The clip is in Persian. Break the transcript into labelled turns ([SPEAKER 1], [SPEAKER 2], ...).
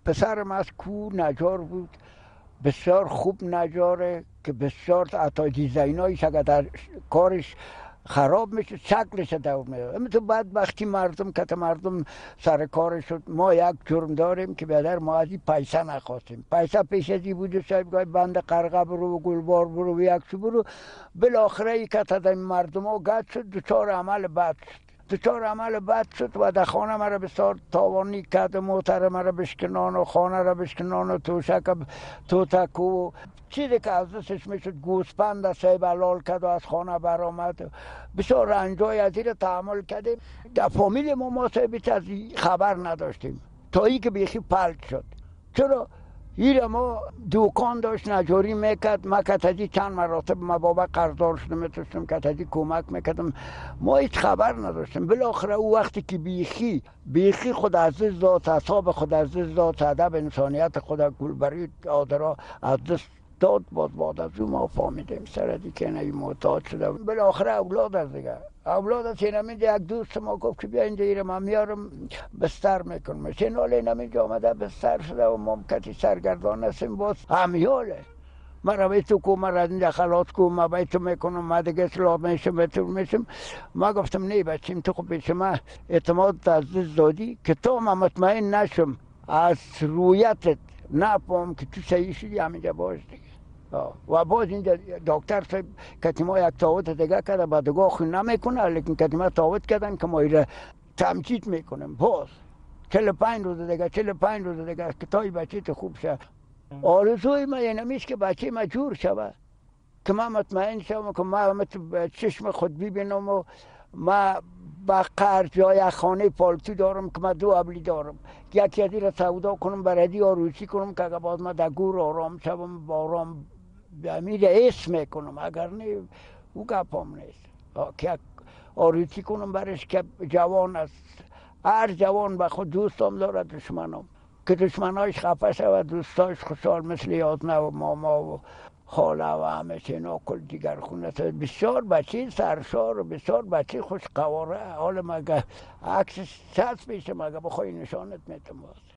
[SPEAKER 1] پسرم از کو نجار بود، بسیار خوب نجاره که بسیار حتی دیزاینایش اگر در کارش خراب میشه شکلش در میاد. تو بدبختی مردم که مردم سر کار شد. ما یک جرم داریم که بیادر ما از این پیسه نخواستیم. پیسه پیش ازی بود صاحب گاهی بند قرقه برو و گلبار برو و یک چو برو. بالاخره ای که تا مردم ها گد شد دچار عمل بد شد. دچار عمل بد شد و در خانه مرا بسیار تاوانی کرد. موتر مرا بشکنان و خانه را بشکنان و توشک توتک و چیزی که از دستش میشد گوسپند صاحب حلال کرد و از خانه برآمد. بسیار رنجای از این تحمل کردیم. در فامیل ما صاحب از خبر نداشتیم تا ای که بیخی پلت شد. چرا؟ ایره ما دوکان داشت نجاری میکرد. ما کتازی چند مراتب ما بابا قرضدار شدم میتونستم کتازی کمک میکردم. ما هیچ خبر نداشتیم. بالاخره او وقتی که بیخی خود عزیز داد، حساب خود عزیز داد، ادب انسانیت خود گلبری آدرا از دست داد باد از او ما فهمیدیم سردی که نهی محتاج شده. بالاخره اولاد از دیگه اولاد از اینمیده یک دوست ما گفت که بیا اینجا ایره من میارم بستر میکنم. شنال اینمیده آمده بستر شده و ممکتی سرگردان هستیم باز همیاله. من را بیتو که من را اینجا خلاص که من بیتو میکنم من دیگه اصلاح میشم بیتو میشم. من گفتم نه بچیم تو خب بیشم من اعتماد عزیز دادی که تو من مطمئن نشم از رویتت نفهم که تو صحیح شدی همینجا باش دیگه. و باز اینجا دکتر صاحب کتیما یک تاوت دیگه کرده بعدگاه خون نمیکنه لیکن کتیما تاوت کردن که ما ایره تمجید میکنیم باز 45 روز دیگه که تای بچه تو خوب شد. آرزوی من یه نمیست که بچه ما جور شود که من مطمئن شدم که من چشم خود ببینم و من با قرض یا یک خانه پالتو دارم که من 2 ابلی دارم یکی ازی را سودا کنم برادی آروسی کنم که اگر باز من در گور آرام شدم با آرام میره اسم میکنم اگر نه او گپام نیست که آروسی کنم برش که جوان است. هر جوان به خود دوستم داره دشمنم که دشمناش خفه شود دوستاش خوشحال مثل یادنه و ماما و خاله و همه چینا کل دیگر خونه. بسیار بچه سرشار و بسیار بچه خوش قواره. حالا مگه عکس 60 پیش مگه بخوای نشانت میتم باز